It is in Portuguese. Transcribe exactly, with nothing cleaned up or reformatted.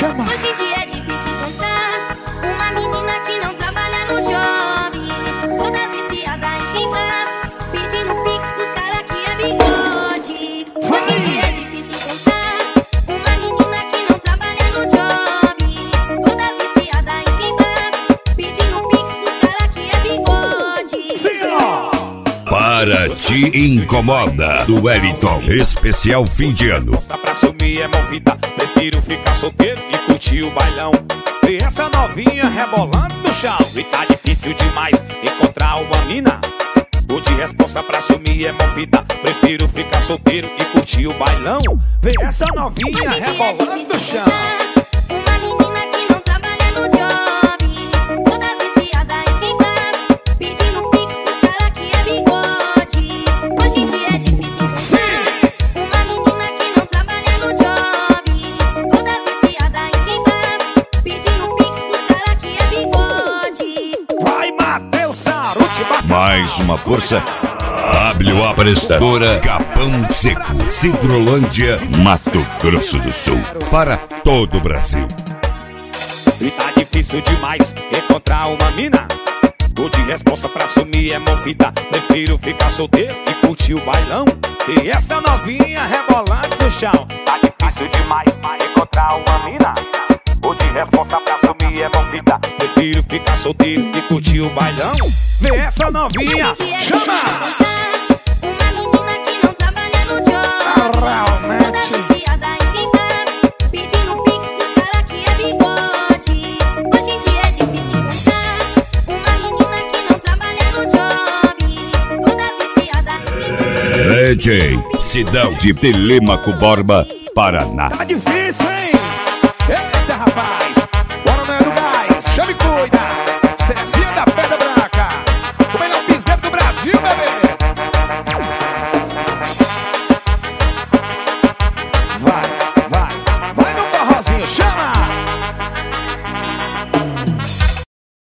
Chama. Hoje em dia é difícil encontrar uma menina que não trabalha no job. Todas viciadas em sentar, pedindo pix pros caras que é bigode. Hoje em dia é difícil encontrar uma menina que não trabalha no job. Todas viciadas em sentar, pedindo pix pros caras que é bigode. Sim. Para Te Incomoda, do Wellington, especial fim de ano. Pra sumir é movida, prefiro ficar solteiro e curtir o bailão. E essa novinha rebolando no chão. E tá difícil demais encontrar uma mina. O de responsa pra sumir é movida, prefiro ficar solteiro e curtir o bailão. Vê essa novinha rebolando no chão. Uma menina que não trabalha no job. Todas viciadas em sentar, pedindo pix pros caras que é bigode. Hoje em dia é difícil encontrar uma menina que não trabalha no job. Todas viciadas em sentar, pedindo pix pros caras que é bigode. Vai, Matheus Saruti, Mais uma força. W A Prestadora Capão Seco, Cidrolândia, Mato Grosso do Sul. Para todo o Brasil. E tá difícil demais encontrar uma mina. O de responsa pra sumir é movida, prefiro ficar solteiro e curtir o bailão. E essa novinha rebolando no chão. Tá difícil demais encontrar uma mina. O de responsa pra sumir é movida, prefiro ficar solteiro e curtir o bailão. Vê essa novinha, chama! Uma menina que não trabalha no job. Realmente. Toda viciada em sentar, pedindo pix pros caras que é bigode. Hoje em dia é difícil encontrar uma menina que não trabalha no job. Todas viciadas. D J Cidão de Telêmaco Borba, Paraná. Tá difícil, hein? Eita, rapaz!